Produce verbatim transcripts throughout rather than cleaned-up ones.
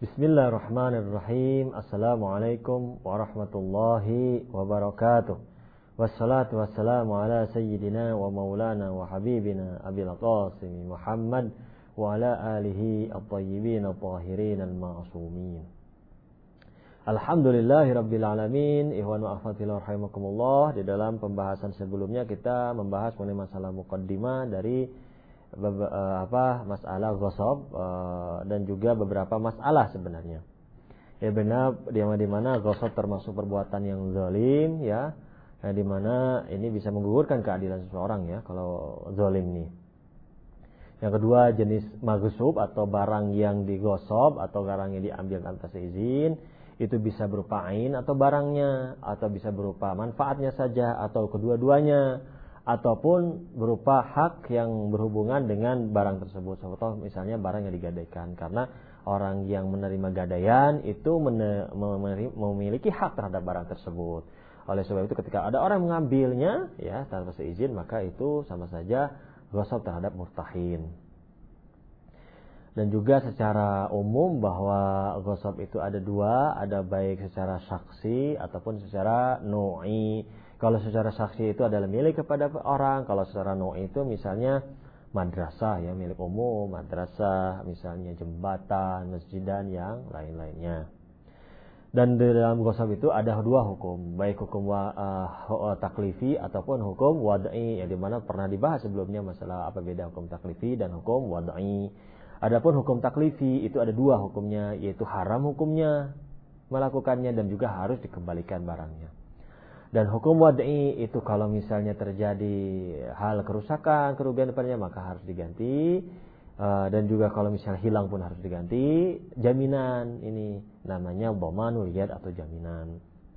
Bismillahirrahmanirrahim. Assalamualaikum warahmatullahi wabarakatuh. Wassalatu wassalamu ala sayyidina wa maulana wa habibina Abil Qasim Muhammad wa ala alihi at-tayyibin at-tahirin al-ma'sumin. Alhamdulillahi rabbil alamin. Ikhwan wa akhwati rahimakumullah. Di dalam pembahasan sebelumnya kita membahas mengenai masalah muqaddimah dari apa masalah ghasab uh, dan juga beberapa masalah sebenarnya. Ya benar di mana ghasab termasuk perbuatan yang zalim ya, ya di mana ini bisa menggugurkan keadilan seseorang ya kalau zalim nih. Yang kedua jenis maghsub atau barang yang digosab atau barang yang diambil tanpa seizin, itu bisa berupa ain atau barangnya, atau bisa berupa manfaatnya saja atau kedua-duanya, ataupun berupa hak yang berhubungan dengan barang tersebut. Contoh misalnya barang yang digadaikan, karena orang yang menerima gadaian itu memiliki hak terhadap barang tersebut. Oleh sebab itu ketika ada orang mengambilnya ya tanpa seizin, maka itu sama saja ghasab terhadap murtahin. Dan juga secara umum bahwa ghasab itu ada dua, ada baik secara saksi ataupun secara nu'i. Kalau secara saksi itu adalah milik kepada orang, kalau secara nu'i itu misalnya madrasah ya, milik umum, madrasah, misalnya jembatan, masjid dan yang lain-lainnya. Dan di dalam ghasab itu ada dua hukum, baik hukum uh, taklifi ataupun hukum wad'i, yang dimana pernah dibahas sebelumnya masalah apa beda hukum taklifi dan hukum wad'i. Adapun hukum taklifi itu ada dua hukumnya, yaitu haram hukumnya melakukannya dan juga harus dikembalikan barangnya. Dan hukum wad'i itu kalau misalnya terjadi hal kerusakan, kerugian padanya maka harus diganti. Uh, dan juga kalau misalnya hilang pun harus diganti. Jaminan ini namanya dhamanul yad atau jaminan.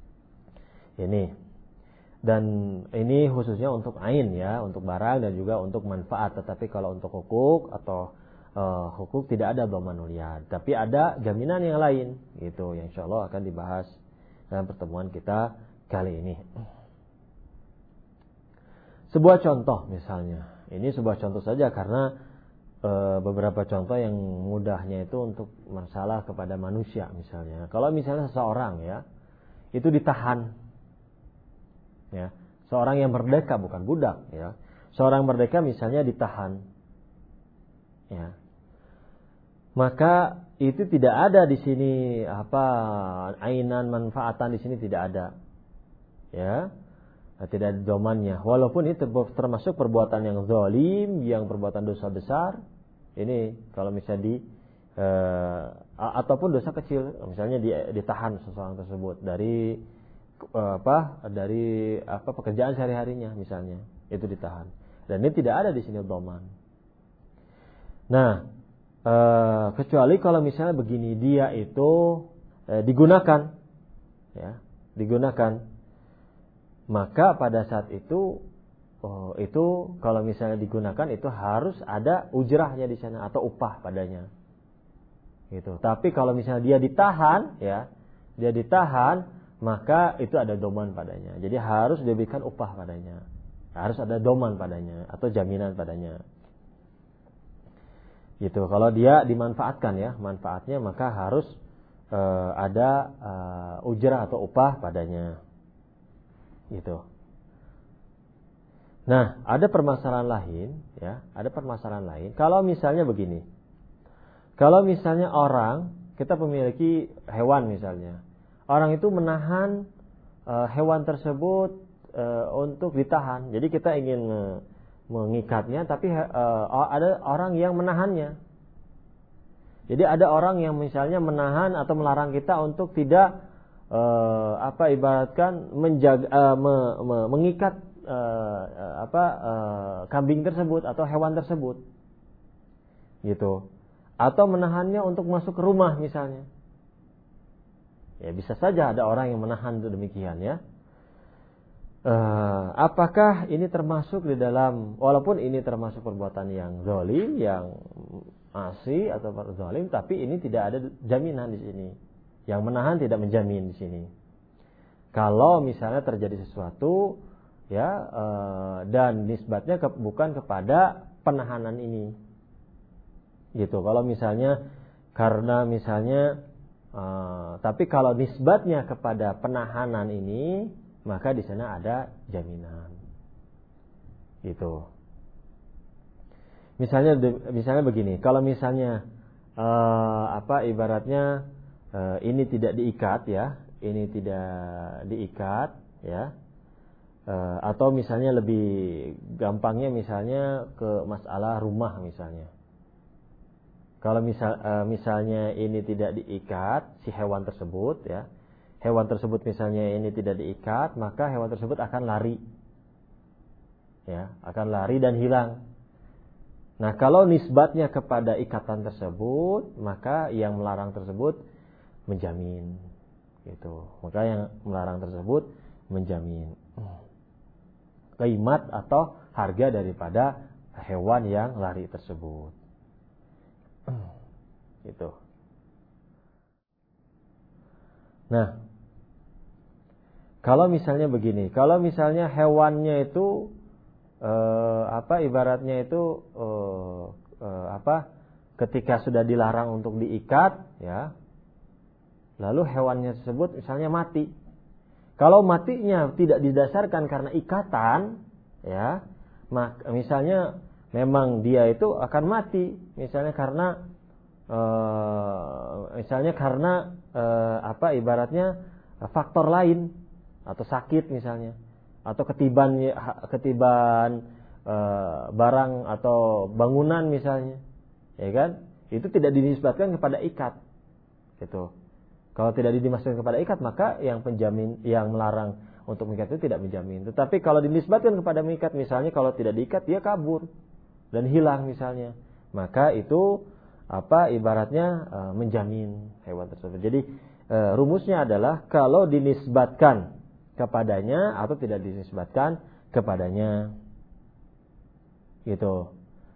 Ini. Dan ini khususnya untuk ain ya, untuk barang dan juga untuk manfaat. Tetapi kalau untuk hukuk atau uh, hukuk tidak ada dhamanul yad, tapi ada jaminan yang lain gitu yang insyaallah akan dibahas dalam pertemuan kita kali ini. Sebuah contoh misalnya, ini sebuah contoh saja karena e, beberapa contoh yang mudahnya itu untuk masalah kepada manusia misalnya. Kalau misalnya seseorang ya itu ditahan, ya seorang yang merdeka bukan budak ya, seorang merdeka misalnya ditahan, ya maka itu tidak ada di sini apa ainan manfaatan di sini tidak ada. Ya, tidak ada domannya. Walaupun itu termasuk perbuatan yang zalim, yang perbuatan dosa besar. Ini kalau misalnya di uh, ataupun dosa kecil, misalnya ditahan seseorang tersebut dari uh, apa? Dari apa pekerjaan sehari-harinya misalnya, itu ditahan. Dan ini tidak ada di sini doman. Nah, uh, kecuali kalau misalnya begini, dia itu uh, digunakan, ya, digunakan. Maka pada saat itu oh, itu kalau misalnya digunakan itu harus ada ujrahnya di sana atau upah padanya. Gitu. Tapi kalau misalnya dia ditahan ya, dia ditahan maka itu ada doman padanya. Jadi harus diberikan upah padanya. Harus ada doman padanya atau jaminan padanya. Gitu. Kalau dia dimanfaatkan ya, manfaatnya maka harus uh, ada uh, ujrah atau upah padanya. Gitu. Nah, ada permasalahan lain, ya, ada permasalahan lain. Kalau misalnya begini, kalau misalnya orang kita memiliki hewan misalnya, orang itu menahan uh, hewan tersebut uh, untuk ditahan. Jadi kita ingin uh, mengikatnya, tapi uh, ada orang yang menahannya. Jadi ada orang yang misalnya menahan atau melarang kita untuk tidak Uh, apa ibaratkan menjaga uh, me, me, mengikat uh, uh, apa uh, kambing tersebut atau hewan tersebut gitu, atau menahannya untuk masuk ke rumah misalnya. Ya bisa saja ada orang yang menahan itu demikian ya. Uh, apakah ini termasuk di dalam, walaupun ini termasuk perbuatan yang zalim, yang asi atau zalim, tapi ini tidak ada jaminan di sini. Yang menahan tidak menjamin di sini. Kalau misalnya terjadi sesuatu ya e, dan nisbatnya ke, bukan kepada penahanan ini. Gitu. Kalau misalnya karena misalnya Uh, tapi kalau nisbatnya kepada penahanan ini, maka di sana ada jaminan. Gitu. Misalnya, misalnya begini, kalau misalnya uh, apa ibaratnya uh, ini tidak diikat ya, ini tidak diikat ya, uh, atau misalnya lebih gampangnya misalnya ke masalah rumah misalnya. Kalau misal, uh, misalnya ini tidak diikat si hewan tersebut ya, hewan tersebut misalnya ini tidak diikat, maka hewan tersebut akan lari, ya, akan lari dan hilang. Nah, kalau nisbatnya kepada ikatan tersebut, maka yang melarang tersebut menjamin, gitu. Maka yang melarang tersebut menjamin qaimat atau harga daripada hewan yang lari tersebut. Gitu. Nah, kalau misalnya begini, kalau misalnya hewannya itu eh, apa ibaratnya itu eh, eh, apa ketika sudah dilarang untuk diikat ya, lalu hewannya tersebut misalnya mati. Kalau matinya tidak didasarkan karena ikatan ya, maka misalnya memang dia itu akan mati misalnya karena e, misalnya karena e, apa ibaratnya faktor lain atau sakit misalnya atau ketiban ketiban e, barang atau bangunan misalnya, ya kan, itu tidak dinisbatkan kepada ikat gitu. Kalau tidak dinisbatkan kepada ikat, maka yang penjamin yang melarang untuk mengikat itu tidak menjamin. Tetapi kalau dinisbatkan kepada mengikat, misalnya kalau tidak diikat dia kabur dan hilang misalnya, maka itu apa ibaratnya e, menjamin hewan tersebut. Jadi e, rumusnya adalah kalau dinisbatkan kepadanya atau tidak dinisbatkan kepadanya, gitu.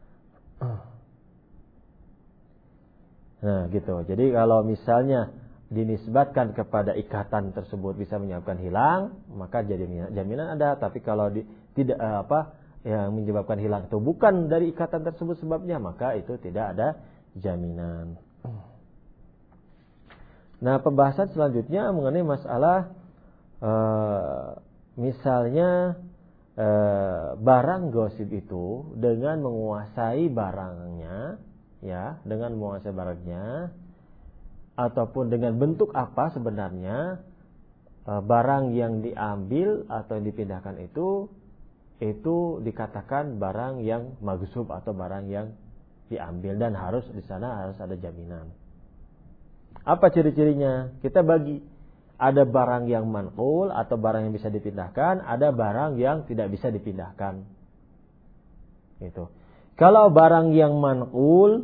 Nah, gitu. Jadi kalau misalnya dinisbatkan kepada ikatan tersebut bisa menyebabkan hilang, maka jaminan, jaminan ada. Tapi kalau di, tidak e, apa yang menyebabkan hilang itu bukan dari ikatan tersebut sebabnya, maka itu tidak ada jaminan. Nah, pembahasan selanjutnya mengenai masalah e, misalnya e, barang gosip itu dengan menguasai barangnya, ya, dengan menguasai barangnya, ataupun dengan bentuk apa sebenarnya e, barang yang diambil atau yang dipindahkan itu itu dikatakan barang yang maghsub atau barang yang diambil, dan harus di sana harus ada jaminan. Apa ciri-cirinya? Kita bagi, ada barang yang manqul atau barang yang bisa dipindahkan, ada barang yang tidak bisa dipindahkan. Gitu. Kalau barang yang manqul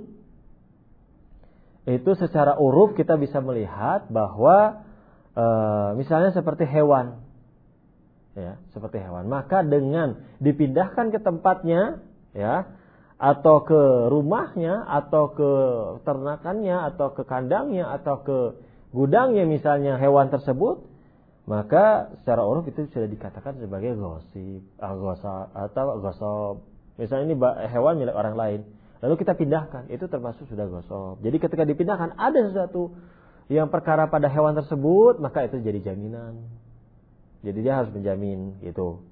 itu secara uruf kita bisa melihat bahwa e, misalnya seperti hewan. Ya, seperti hewan, maka dengan dipindahkan ke tempatnya, ya, atau ke rumahnya, atau ke ternakannya, atau ke kandangnya, atau ke gudangnya misalnya hewan tersebut, maka secara uruf itu sudah dikatakan sebagai gosip, gosip atau gosop. Misalnya ini hewan milik orang lain, lalu kita pindahkan, itu termasuk sudah gosop. Jadi ketika dipindahkan ada sesuatu yang perkara pada hewan tersebut, maka itu jadi jaminan. Jadi dia harus menjamin, gitu.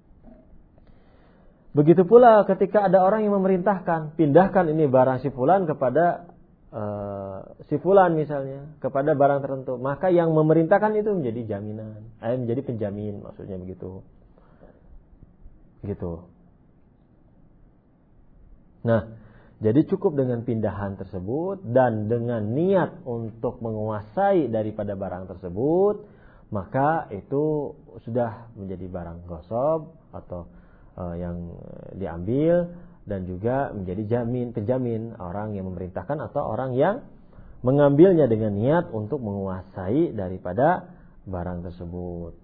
Begitu pula ketika ada orang yang memerintahkan, pindahkan ini barang si fulan kepada uh, si fulan misalnya, kepada barang tertentu, maka yang memerintahkan itu menjadi jaminan, eh, menjadi penjamin, maksudnya begitu. Gitu. Nah, jadi cukup dengan pindahan tersebut dan dengan niat untuk menguasai daripada barang tersebut, maka itu sudah menjadi barang gosop atau uh, yang diambil, dan juga menjadi jamin penjamin orang yang memerintahkan atau orang yang mengambilnya dengan niat untuk menguasai daripada barang tersebut.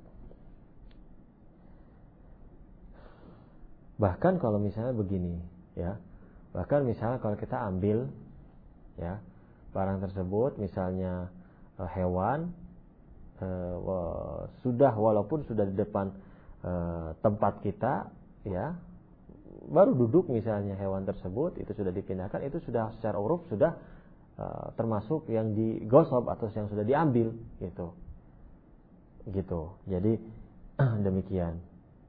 Bahkan kalau misalnya begini, ya, bahkan misalnya kalau kita ambil, ya, barang tersebut misalnya uh, hewan. Uh, sudah walaupun sudah di depan uh, tempat kita, ya, baru duduk misalnya hewan tersebut, itu sudah dipindahkan, itu sudah secara uruf sudah uh, termasuk yang digosok atau yang sudah diambil gitu. Gitu. Jadi demikian.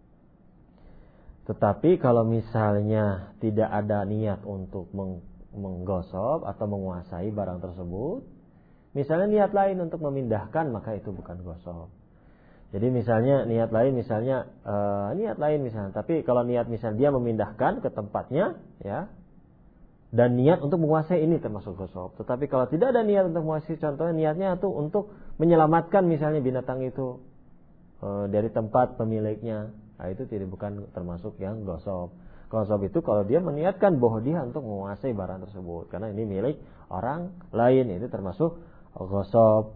Tetapi kalau misalnya tidak ada niat untuk meng- menggosok atau menguasai barang tersebut, misalnya niat lain untuk memindahkan, maka itu bukan gosok. Jadi misalnya niat lain misalnya uh, niat lain misalnya, tapi kalau niat misalnya dia memindahkan ke tempatnya, ya, dan niat untuk menguasai, ini termasuk gosok. Tetapi kalau tidak ada niat untuk menguasai, contohnya niatnya itu untuk menyelamatkan misalnya binatang itu uh, dari tempat pemiliknya, nah itu tidak bukan termasuk yang gosok. Gosok itu kalau dia meniatkan bahwa dia untuk menguasai barang tersebut, karena ini milik orang lain, itu termasuk gosok.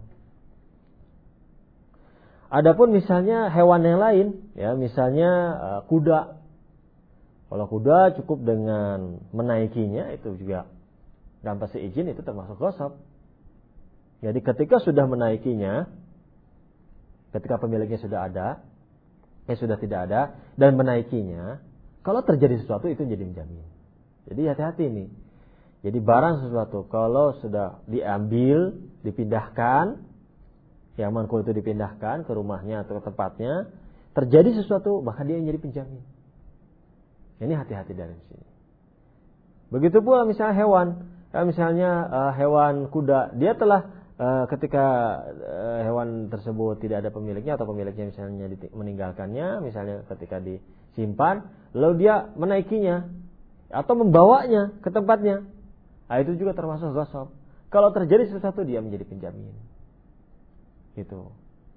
Adapun misalnya hewan yang lain, ya misalnya uh, kuda. Kalau kuda cukup dengan menaikinya itu juga tanpa seizin, itu termasuk gosok. Jadi ketika sudah menaikinya, ketika pemiliknya sudah ada, eh sudah tidak ada dan menaikinya, kalau terjadi sesuatu itu jadi menjamin. Jadi hati-hati nih. Jadi barang sesuatu kalau sudah diambil, dipindahkan, yang manqul itu dipindahkan ke rumahnya atau ke tempatnya, terjadi sesuatu, maka dia yang jadi penjamin. Ini hati-hati dari sini. Begitu pula misalnya hewan, ya misalnya uh, hewan kuda, dia telah uh, ketika uh, hewan tersebut tidak ada pemiliknya atau pemiliknya misalnya meninggalkannya, misalnya ketika disimpan, lalu dia menaikinya atau membawanya ke tempatnya, nah, itu juga termasuk ghasab. Kalau terjadi sesuatu, dia menjadi penjamin. Gitu.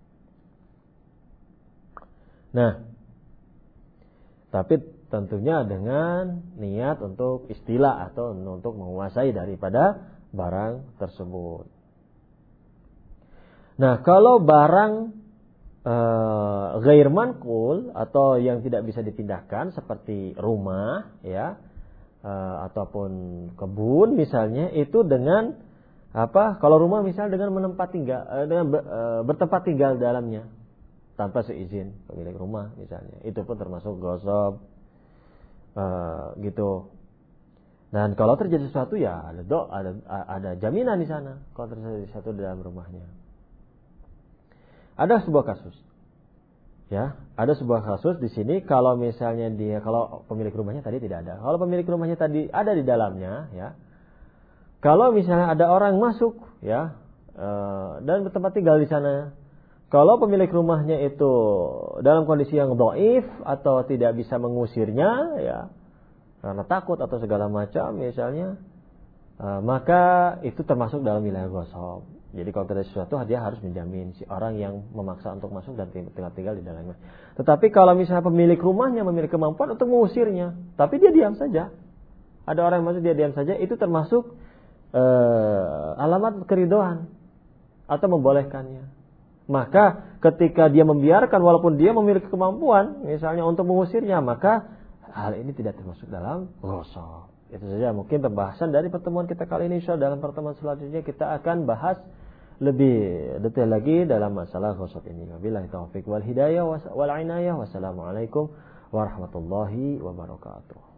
Nah, tapi tentunya dengan niat untuk istilah atau untuk menguasai daripada barang tersebut. Nah, kalau barang e, ghair manqul atau yang tidak bisa dipindahkan seperti rumah, ya, e, ataupun kebun misalnya, itu dengan apa? Kalau rumah misalnya dengan menempat tinggal, dengan bertempat tinggal dalamnya tanpa seizin pemilik rumah misalnya, itu pun termasuk ghasab, uh, gitu. Dan kalau terjadi sesuatu, ya ada do, ada ada jaminan di sana kalau terjadi sesuatu di dalam rumahnya. Ada sebuah kasus, ya, ada sebuah kasus di sini. Kalau misalnya dia, kalau pemilik rumahnya tadi tidak ada, kalau pemilik rumahnya tadi ada di dalamnya, ya. Kalau misalnya ada orang masuk, ya, e, dan bertempat tinggal di sana, kalau pemilik rumahnya itu dalam kondisi yang dhaif atau tidak bisa mengusirnya, ya, karena takut atau segala macam, misalnya, e, maka itu termasuk dalam wilayah ghasab. Jadi kalau terjadi sesuatu, dia harus menjamin si orang yang memaksa untuk masuk dan tinggal tinggal di dalamnya. Tetapi kalau misalnya pemilik rumahnya memiliki kemampuan untuk mengusirnya, tapi dia diam saja, ada orang yang masuk, dia diam saja, itu termasuk Uh, alamat keridhaan atau membolehkannya. Maka ketika dia membiarkan walaupun dia memiliki kemampuan misalnya untuk mengusirnya, maka hal ini tidak termasuk dalam ghasab. Itu saja mungkin pembahasan dari pertemuan kita kali ini. Insyaallah dalam pertemuan selanjutnya kita akan bahas lebih detail lagi dalam masalah ghasab ini. Wabillahi taufiq wal hidayah wal inayah. Wassalamualaikum warahmatullahi wabarakatuh.